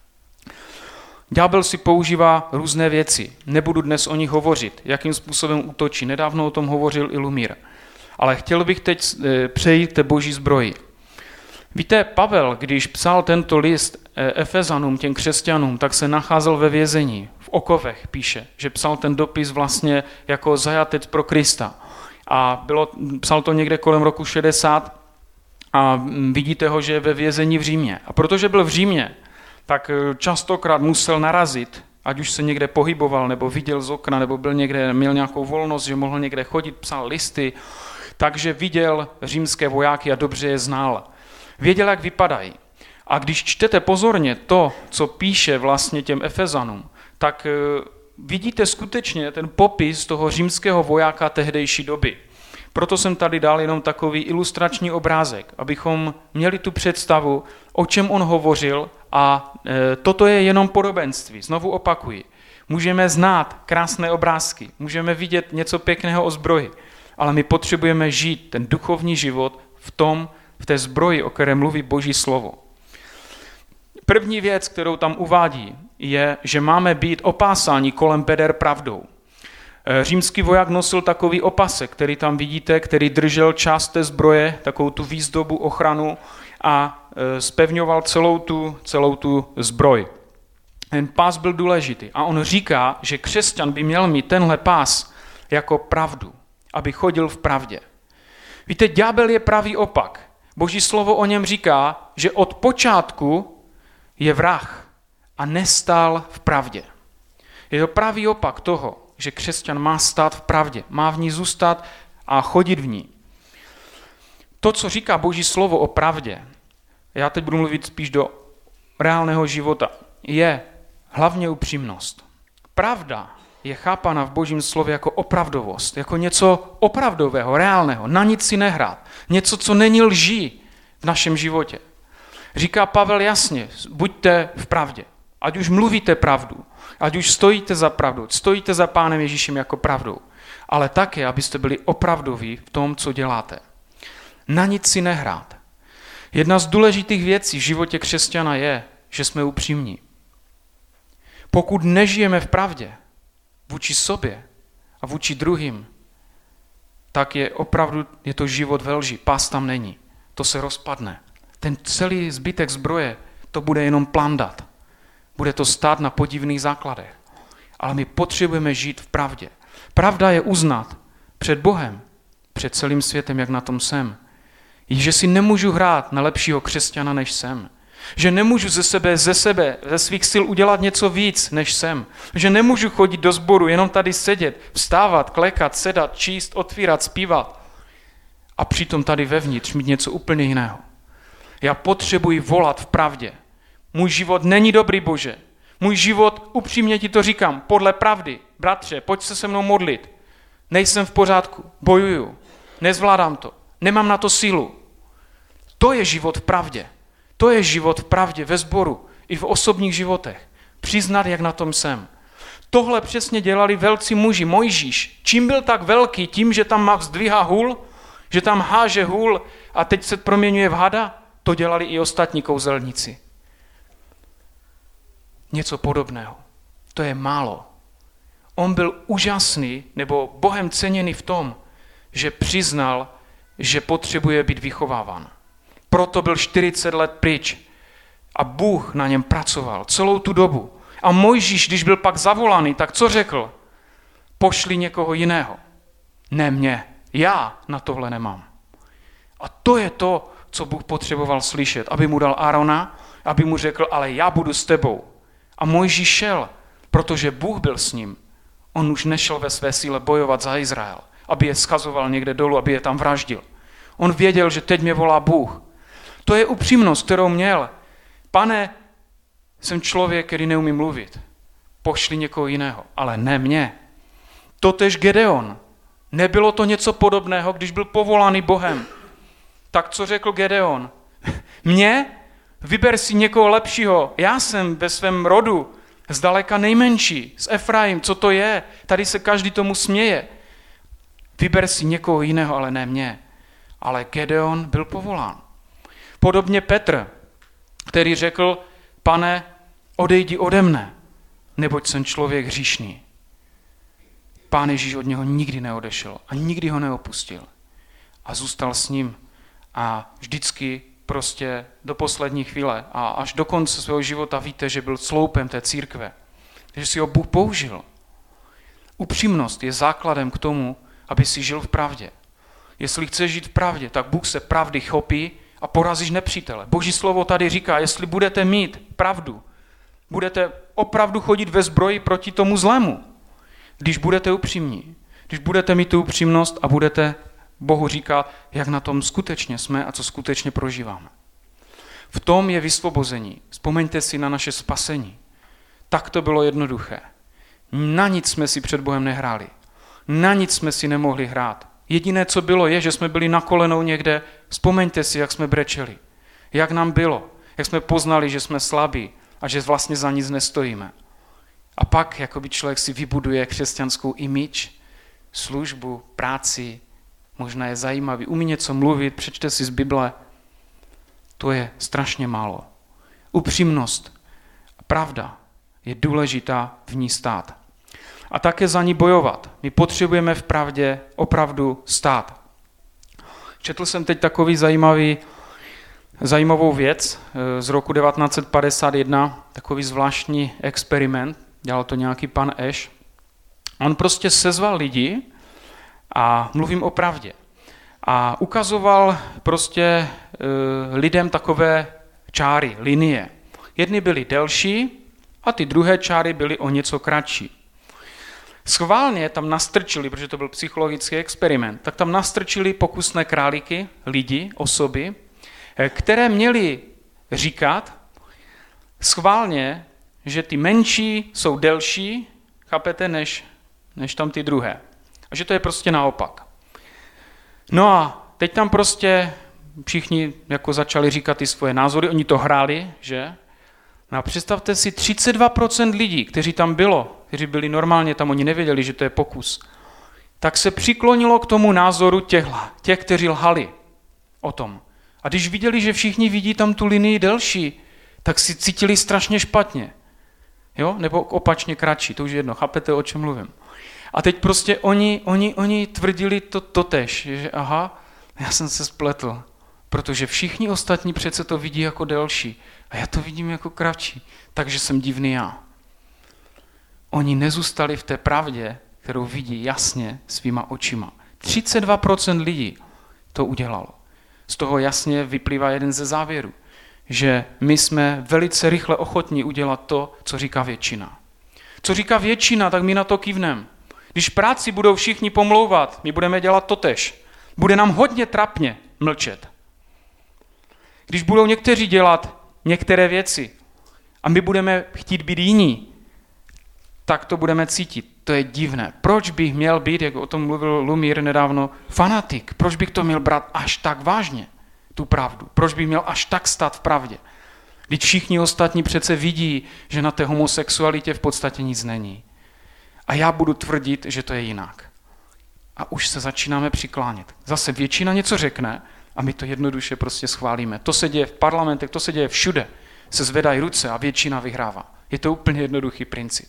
Ďábel si používá různé věci. Nebudu dnes o nich hovořit, jakým způsobem útočí. Nedávno o tom hovořil i Lumír. Ale chtěl bych teď přejít k té Boží zbroji. Víte, Pavel, když psal tento list Efezanům, těm křesťanům, tak se nacházel ve vězení. V okovech píše, že psal ten dopis vlastně jako zajatec pro Krista. A psal to někde kolem roku 60 a vidíte ho, že je ve vězení v Římě. A protože byl v Římě, tak častokrát musel narazit, ať už se někde pohyboval, nebo viděl z okna, nebo byl někde, měl nějakou volnost, že mohl někde chodit, psal listy, takže viděl římské vojáky a dobře je znal. Věděl, jak vypadají. A když čtete pozorně to, co píše vlastně těm Efezanům, tak vidíte skutečně ten popis toho římského vojáka tehdejší doby. Proto jsem tady dal jenom takový ilustrační obrázek, abychom měli tu představu, o čem on hovořil a toto je jenom podobenství. Znovu opakuji. Můžeme znát krásné obrázky, můžeme vidět něco pěkného o zbroji, ale my potřebujeme žít ten duchovní život v té zbroji, o které mluví Boží slovo. První věc, kterou tam uvádí, je, že máme být opásáni kolem beder pravdou. Římský voják nosil takový opasek, který tam vidíte, který držel část té zbroje, takovou tu výzdobu, ochranu a zpevňoval celou tu zbroj. Ten pás byl důležitý a on říká, že křesťan by měl mít tenhle pás jako pravdu, aby chodil v pravdě. Víte, ďábel je pravý opak. Boží slovo o něm říká, že od počátku je vrah a nestál v pravdě. Je to pravý opak toho, že křesťan má stát v pravdě, má v ní zůstat a chodit v ní. To, co říká Boží slovo o pravdě, já teď budu mluvit spíš do reálného života, je hlavně upřímnost. Pravda je chápána v Božím slově jako opravdovost, jako něco opravdového, reálného, na nic si nehrát, něco, co není lží v našem životě. Říká Pavel jasně, buďte v pravdě, ať už mluvíte pravdu, ať už stojíte za pravdou, stojíte za Pánem Ježíšem jako pravdou, ale také, abyste byli opravdoví v tom, co děláte. Na nic si nehrát. Jedna z důležitých věcí v životě křesťana je, že jsme upřímní. Pokud nežijeme v pravdě vůči sobě a vůči druhým, tak je to život ve lži. Pás tam není. To se rozpadne. Ten celý zbytek zbroje, to bude jenom plandat. Bude to stát na podivných základech. Ale my potřebujeme žít v pravdě. Pravda je uznat před Bohem, před celým světem, jak na tom jsem. Že si nemůžu hrát na lepšího křesťana, než jsem. Že nemůžu ze svých sil udělat něco víc, než jsem. Že nemůžu chodit do sboru, jenom tady sedět, vstávat, klekat, sedat, číst, otvírat, zpívat. A přitom tady vevnitř mít něco úplně jiného. Já potřebuji volat v pravdě. Můj život není dobrý, Bože. Můj život, upřímně ti to říkám, podle pravdy. Bratře, pojď se mnou modlit. Nejsem v pořádku, bojuju, nezvládám to, nemám na to sílu. To je život v pravdě. To je život v pravdě ve sboru i v osobních životech. Přiznat, jak na tom jsem. Tohle přesně dělali velcí muži. Mojžíš, čím byl tak velký? Tím, že tam vzdvihá hůl? Že tam háže hůl a teď se proměňuje v hada? To dělali i ostatní kouzelníci. Něco podobného. To je málo. On byl úžasný, nebo Bohem ceněný v tom, že přiznal, že potřebuje být vychováván. Proto byl 40 let pryč a Bůh na něm pracoval celou tu dobu. A Mojžíš, když byl pak zavolaný, tak co řekl? Pošli někoho jiného. Ne mě, já na tohle nemám. A to je to, co Bůh potřeboval slyšet, aby mu dal Arona, aby mu řekl, ale já budu s tebou. A Mojžíš šel, protože Bůh byl s ním. On už nešel ve své síle bojovat za Izrael, aby je schazoval někde dolů, aby je tam vraždil. On věděl, že teď mě volá Bůh. To je upřímnost, kterou měl. Pane, jsem člověk, který neumí mluvit. Pošli někoho jiného, ale ne mě. Totež Gedeon. Nebylo to něco podobného, když byl povolaný Bohem. Tak co řekl Gedeon? Mě? Vyber si někoho lepšího. Já jsem ve svém rodu zdaleka nejmenší, z Efraim. Co to je? Tady se každý tomu směje. Vyber si někoho jiného, ale ne mě. Ale Gedeon byl povolán. Podobně Petr, který řekl, Pane, odejdi ode mne, neboť jsem člověk hříšný. Pán Ježíš od něho nikdy neodešel a nikdy ho neopustil. A zůstal s ním a vždycky prostě do poslední chvíle a až do konce svého života víte, že byl sloupem té církve. Že si ho Bůh použil. Upřímnost je základem k tomu, aby si žil v pravdě. Jestli chceš žít v pravdě, tak Bůh se pravdy chopí a porazíš nepřítele. Boží slovo tady říká, jestli budete mít pravdu, budete opravdu chodit ve zbroji proti tomu zlému. Když budete upřímní, když budete mít tu upřímnost a budete Bohu říkat, jak na tom skutečně jsme a co skutečně prožíváme. V tom je vysvobození. Vzpomeňte si na naše spasení. Tak to bylo jednoduché. Na nic jsme si před Bohem nehráli. Na nic jsme si nemohli hrát. Jediné, co bylo, je, že jsme byli na kolenou někde. Vzpomeňte si, jak jsme brečeli. Jak nám bylo. Jak jsme poznali, že jsme slabí a že vlastně za nic nestojíme. A pak jakoby člověk si vybuduje křesťanskou image, službu, práci, možná je zajímavý, umí něco mluvit, přečte si z Bible. To je strašně málo. Upřímnost, pravda je důležitá v ní stát. A také za ní bojovat. My potřebujeme v pravdě opravdu stát. Četl jsem teď takový zajímavou věc z roku 1951, takový zvláštní experiment, dělal to nějaký pan Ash. On prostě sezval lidi a mluvím o pravdě. A ukazoval prostě lidem takové čáry, linie. Jedny byly delší a ty druhé čáry byly o něco kratší. Schválně tam nastrčili, protože to byl psychologický experiment, tak tam nastrčili pokusné králíky, lidi, osoby, které měly říkat schválně, že ty menší jsou delší, chápete, než tam ty druhé. A že to je prostě naopak. No a teď tam prostě všichni jako začali říkat ty svoje názory, oni to hráli, že? No a představte si 32% lidí, kteří tam kteří byli normálně tam, oni nevěděli, že to je pokus, tak se přiklonilo k tomu názoru těch, kteří lhali o tom. A když viděli, že všichni vidí tam tu linii delší, tak si cítili strašně špatně. Jo? Nebo opačně kratší, to už je jedno, chápete, o čem mluvím. A teď prostě oni tvrdili to totéž, že aha, já jsem se spletl, protože všichni ostatní přece to vidí jako delší a já to vidím jako kratší, takže jsem divný já. Oni nezůstali v té pravdě, kterou vidí jasně svýma očima. 32% lidí to udělalo. Z toho jasně vyplývá jeden ze závěrů, že my jsme velice rychle ochotní udělat to, co říká většina. Co říká většina, tak my na to kývnem. Když práci budou všichni pomlouvat, my budeme dělat totéž. Bude nám hodně trapně mlčet. Když budou někteří dělat některé věci a my budeme chtít být jiní, tak to budeme cítit. To je divné. Proč bych měl být, jak o tom mluvil Lumír nedávno, fanatik? Proč bych to měl brát až tak vážně, tu pravdu? Proč bych měl až tak stát v pravdě? Vždyť všichni ostatní přece vidí, že na té homosexualitě v podstatě nic není. A já budu tvrdit, že to je jinak. A už se začínáme přiklánět. Zase většina něco řekne a my to jednoduše prostě schválíme. To se děje v parlamentech, to se děje všude. Se zvedají ruce a většina vyhrává. Je to úplně jednoduchý princip.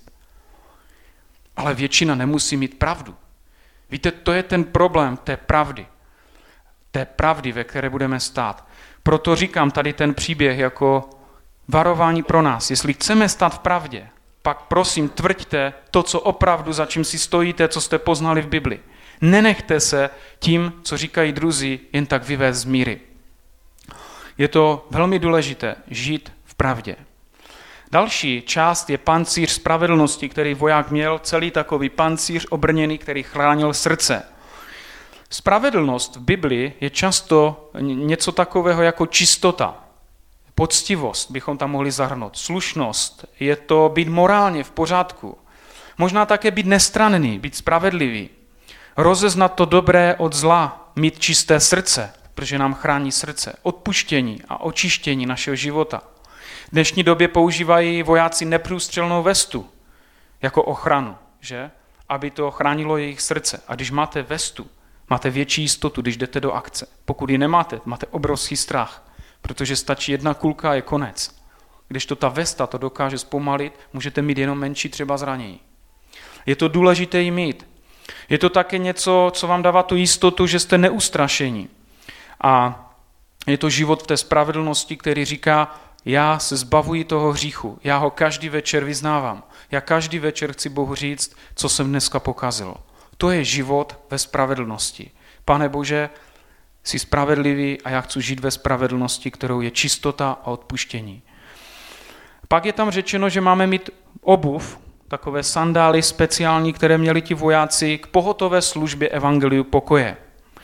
Ale většina nemusí mít pravdu. Víte, to je ten problém té pravdy. Té pravdy, ve které budeme stát. Proto říkám tady ten příběh jako varování pro nás. Jestli chceme stát v pravdě, pak prosím tvrďte to, co opravdu, za čím si stojíte, co jste poznali v Bibli. Nenechte se tím, co říkají druzí, jen tak vyvést z míry. Je to velmi důležité žít v pravdě. Další část je pancíř spravedlnosti, který voják měl, celý takový pancíř obrněný, který chránil srdce. Spravedlnost v Biblii je často něco takového jako čistota, poctivost bychom tam mohli zahrnout, slušnost, je to být morálně v pořádku, možná také být nestranný, být spravedlivý, rozeznat to dobré od zla, mít čisté srdce, protože nám chrání srdce, odpuštění a očištění našeho života. V dnešní době používají vojáci neprůstřelnou vestu jako ochranu, že? Aby to chránilo jejich srdce. A když máte vestu, máte větší jistotu, když jdete do akce. Pokud ji nemáte, máte obrovský strach, protože stačí jedna kulka a je konec. Když to ta vesta to dokáže zpomalit, můžete mít jenom menší třeba zranění. Je to důležité jí mít. Je to také něco, co vám dává tu jistotu, že jste neustrašení. A je to život v té spravedlnosti, který říká, já se zbavuji toho hříchu, já ho každý večer vyznávám. Já každý večer chci Bohu říct, co jsem dneska pokazil. To je život ve spravedlnosti. Pane Bože, jsi spravedlivý a já chci žít ve spravedlnosti, kterou je čistota a odpuštění. Pak je tam řečeno, že máme mít obuv, takové sandály speciální, které měli ti vojáci k pohotové službě evangeliu pokoje.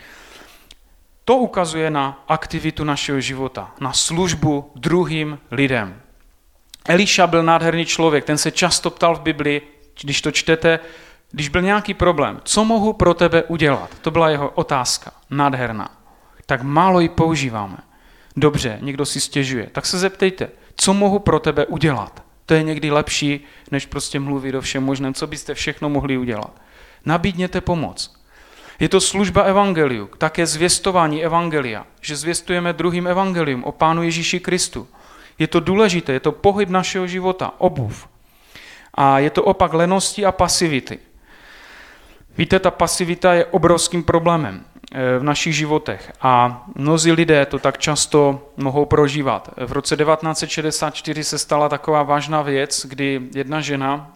To ukazuje na aktivitu našeho života, na službu druhým lidem. Eliša byl nádherný člověk, ten se často ptal v Biblii, když to čtete, když byl nějaký problém, co mohu pro tebe udělat? To byla jeho otázka, nádherná. Tak málo ji používáme. Dobře, někdo si stěžuje, tak se zeptejte, co mohu pro tebe udělat? To je někdy lepší, než prostě mluvit o všem možném, co byste všechno mohli udělat. Nabídněte pomoc. Je to služba evangeliu, také zvěstování evangelia, že zvěstujeme druhým evangelium o Pánu Ježíši Kristu. Je to důležité, je to pohyb našeho života, obuv. A je to opak lenosti a pasivity. Víte, ta pasivita je obrovským problémem v našich životech a mnozí lidé to tak často mohou prožívat. V roce 1964 se stala taková vážná věc, kdy jedna žena,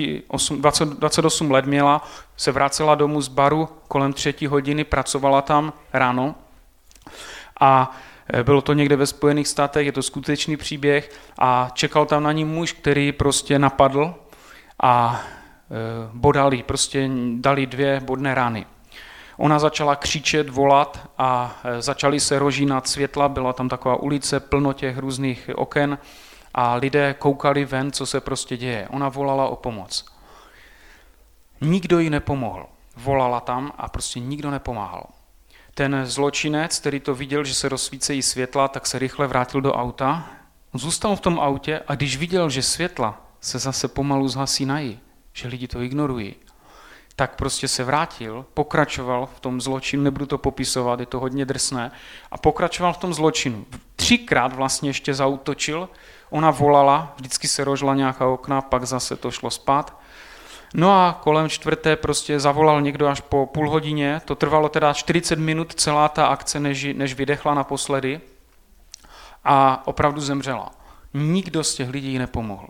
28 let měla, se vracela domů z baru kolem 3 hodiny, pracovala tam ráno a bylo to někde ve Spojených státech, je to skutečný příběh a čekal tam na ní muž, který prostě napadl a bodali, prostě dali 2 bodné rány. Ona začala křičet, volat a začaly se rožínat světla, byla tam taková ulice, plno těch různých oken a lidé koukali ven, co se prostě děje. Ona volala o pomoc. Nikdo jí nepomohl. Volala tam a prostě nikdo nepomáhal. Ten zločinec, který to viděl, že se rozsvícejí světla, tak se rychle vrátil do auta. On zůstal v tom autě a když viděl, že světla se zase pomalu zhasínají, že lidi to ignorují, tak prostě se vrátil, pokračoval v tom zločinu, nebudu to popisovat, je to hodně drsné, a pokračoval v tom zločinu. 3krát vlastně ještě zaútočil, ona volala, vždycky se rožla nějaká okna, pak zase to šlo spát. No a kolem 4. prostě zavolal někdo až po půl hodině, to trvalo teda 40 minut celá ta akce, než vydechla naposledy a opravdu zemřela. Nikdo z těch lidí nepomohl.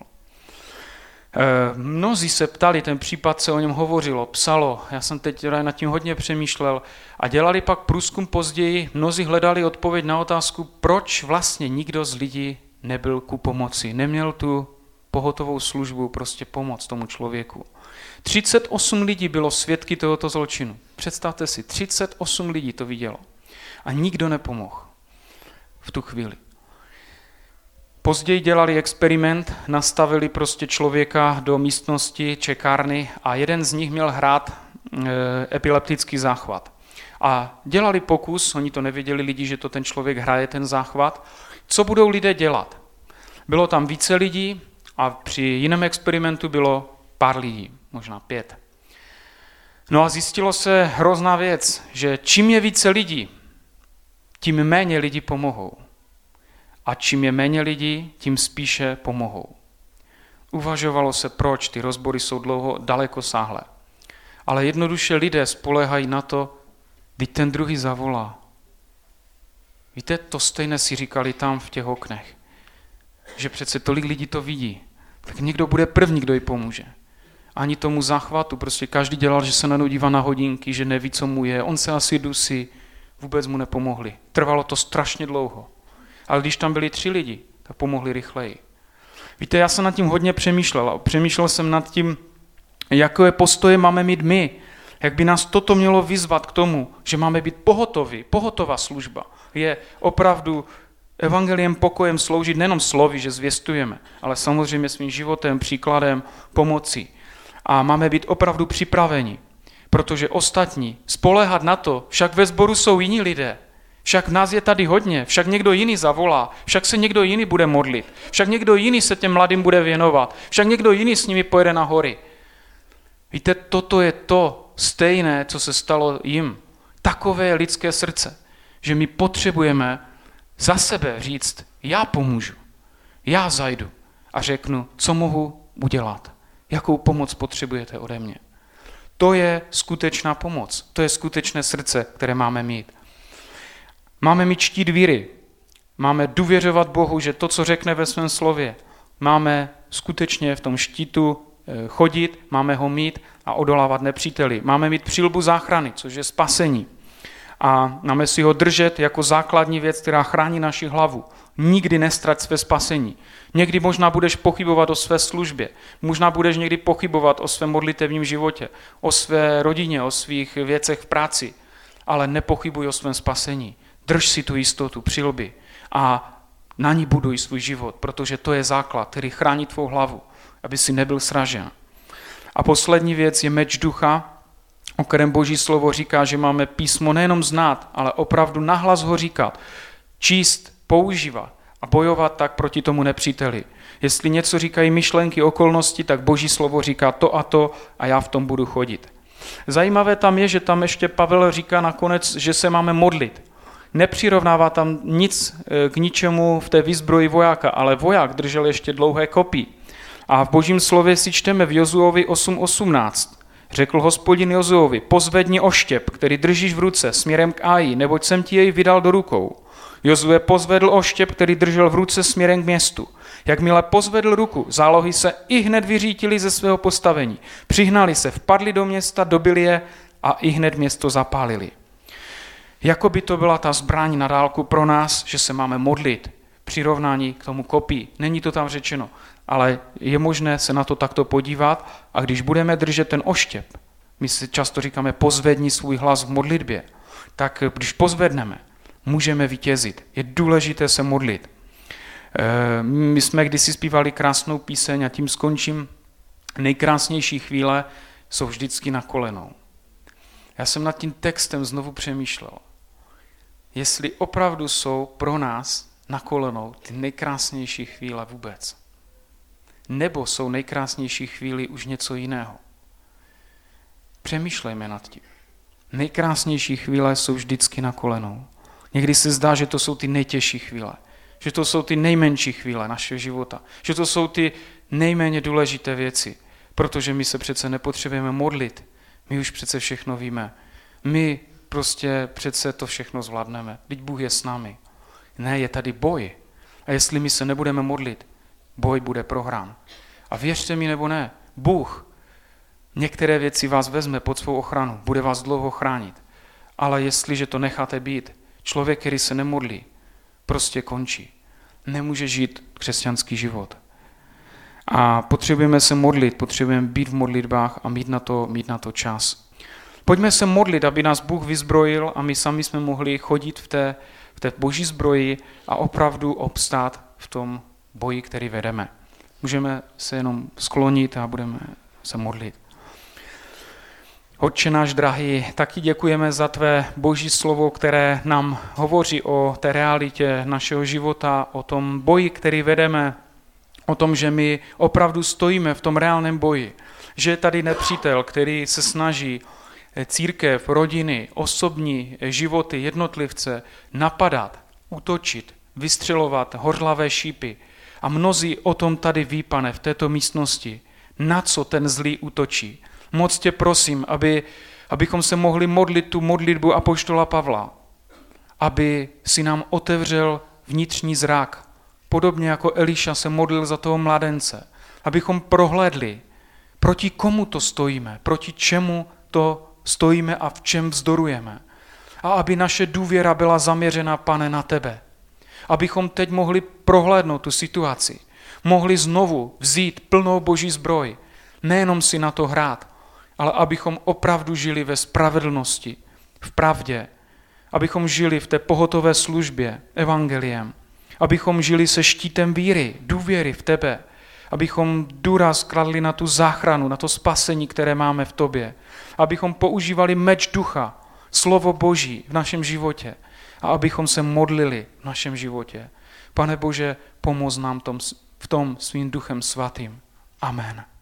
Mnozí se ptali, ten případ se o něm hovořilo, psalo, já jsem teď nad tím hodně přemýšlel a dělali pak průzkum později, mnozí hledali odpověď na otázku, proč vlastně nikdo z lidí nebyl ku pomoci, neměl tu pohotovou službu, prostě pomoc tomu člověku. 38 lidí bylo svědky tohoto zločinu. Představte si, 38 lidí to vidělo a nikdo nepomohl v tu chvíli. Později dělali experiment, nastavili prostě člověka do místnosti čekárny a jeden z nich měl hrát epileptický záchvat. A dělali pokus, oni to nevěděli lidi, že to ten člověk hraje ten záchvat. Co budou lidé dělat? Bylo tam více lidí a při jiném experimentu bylo pár lidí, možná 5. No a zjistilo se hrozná věc, že čím je více lidí, tím méně lidí pomohou. A čím je méně lidí, tím spíše pomohou. Uvažovalo se, proč ty rozbory jsou dalekosáhlé. Ale jednoduše lidé spoléhají na to, když ten druhý zavolá. Víte, to stejné si říkali tam v těch oknech. Že přece tolik lidí to vidí. Tak někdo bude první, kdo jí pomůže. Ani tomu záchvatu, prostě každý dělal, že se na něj dívá na hodinky, že neví, co mu je. On se asi dusí, vůbec mu nepomohli. Trvalo to strašně dlouho. Ale když tam byli 3 lidi, tak pomohli rychleji. Víte, já jsem nad tím hodně přemýšlel. Přemýšlel jsem nad tím, jaké postoje máme mít my. Jak by nás toto mělo vyzvat k tomu, že máme být pohotoví. Pohotová služba je opravdu evangeliem pokojem sloužit nejenom slovy, že zvěstujeme, ale samozřejmě svým životem, příkladem, pomocí. A máme být opravdu připraveni, protože ostatní spoléhat na to, však ve sboru jsou jiní lidé, však nás je tady hodně, však někdo jiný zavolá, však se někdo jiný bude modlit, však někdo jiný se těm mladým bude věnovat, však někdo jiný s nimi pojede na hory. Víte, toto je to stejné, co se stalo jim. Takové je lidské srdce, že my potřebujeme za sebe říct, já pomůžu, já zajdu a řeknu, co mohu udělat, jakou pomoc potřebujete ode mě. To je skutečná pomoc, to je skutečné srdce, které máme mít. Máme mít štít víry, máme důvěřovat Bohu, že to, co řekne ve svém slově, máme skutečně v tom štítu chodit, máme ho mít a odolávat nepříteli. Máme mít přilbu záchrany, což je spasení. A máme si ho držet jako základní věc, která chrání naši hlavu. Nikdy nestrať své spasení. Někdy možná budeš pochybovat o své službě, možná budeš někdy pochybovat o svém modlitevním životě, o své rodině, o svých věcech v práci, ale nepochybuj o svém spasení. Drž si tu jistotu, přilby a na ní buduj svůj život, protože to je základ, který chrání tvou hlavu, aby si nebyl sražen. A poslední věc je meč ducha, o kterém Boží slovo říká, že máme písmo nejenom znát, ale opravdu nahlas ho říkat, číst, používat a bojovat tak proti tomu nepříteli. Jestli něco říkají myšlenky, okolnosti, tak Boží slovo říká to a já v tom budu chodit. Zajímavé tam je, že tam ještě Pavel říká nakonec, že se máme modlit. Nepřirovnává tam nic k ničemu v té výzbroji vojáka, ale voják držel ještě dlouhé kopí. A v Božím slově si čteme v Jozuovi 8:18. Řekl Hospodin Jozuovi, pozvedni oštěp, který držíš v ruce směrem k Aji, neboť jsem ti jej vydal do rukou. Jozue pozvedl oštěp, který držel v ruce směrem k městu. Jakmile pozvedl ruku, zálohy se ihned vyřítily ze svého postavení. Přihnali se, vpadli do města, dobili je a ihned město zapálili. Jako by to byla ta zbraň na dálku pro nás, že se máme modlit. Přirovnání k tomu kopí. Není to tam řečeno, ale je možné se na to takto podívat a když budeme držet ten oštěp, my si často říkáme pozvedni svůj hlas v modlitbě, tak když pozvedneme, můžeme vítězit. Je důležité se modlit. My jsme kdysi zpívali krásnou píseň a tím skončím. Nejkrásnější chvíle jsou vždycky na kolenou. Já jsem nad tím textem znovu přemýšlel. Jestli opravdu jsou pro nás na kolenou ty nejkrásnější chvíle vůbec. Nebo jsou nejkrásnější chvíli už něco jiného. Přemýšlejme nad tím. Nejkrásnější chvíle jsou vždycky na kolenou. Někdy se zdá, že to jsou ty nejtěžší chvíle. Že to jsou ty nejmenší chvíle našeho života. Že to jsou ty nejméně důležité věci. Protože my se přece nepotřebujeme modlit. My už přece všechno víme. My prostě přece to všechno zvládneme. Vždyť Bůh je s námi. Ne, je tady boj. A jestli my se nebudeme modlit, boj bude prohrán. A věřte mi nebo ne, Bůh některé věci vás vezme pod svou ochranu, bude vás dlouho chránit. Ale jestliže to necháte být, člověk, který se nemodlí, prostě končí. Nemůže žít křesťanský život. A potřebujeme se modlit, potřebujeme být v modlitbách a mít na to čas. Pojďme se modlit, aby nás Bůh vyzbrojil a my sami jsme mohli chodit v té boží zbroji a opravdu obstát v tom boji, který vedeme. Můžeme se jenom sklonit a budeme se modlit. Otče náš drahý, taky děkujeme za tvé boží slovo, které nám hovoří o té realitě našeho života, o tom boji, který vedeme, o tom, že my opravdu stojíme v tom reálném boji, že je tady nepřítel, který se snaží církev, rodiny, osobní životy jednotlivce napadat, útočit, vystřelovat hořlavé šípy. A mnozí o tom tady ví, Pane, v této místnosti, na co ten zlý útočí. Moc tě prosím, abychom se mohli modlit tu modlitbu apoštola Pavla, aby si nám otevřel vnitřní zrak, podobně jako Eliša se modlil za toho mladence, abychom prohlédli, proti komu to stojíme, proti čemu to stojíme a v čem vzdorujeme. A aby naše důvěra byla zaměřena, Pane, na tebe. Abychom teď mohli prohlédnout tu situaci. mohli znovu vzít plnou Boží zbroj, nejenom si na to hrát, ale abychom opravdu žili ve spravedlnosti, v pravdě, abychom žili v té pohotové službě, evangeliem, abychom žili se štítem víry, důvěry v tebe, abychom důraz kladli na tu záchranu, na to spasení, které máme v tobě, abychom používali meč ducha, slovo Boží v našem životě a abychom se modlili v našem životě. Pane Bože, pomoz nám v tom svým Duchem Svatým. Amen.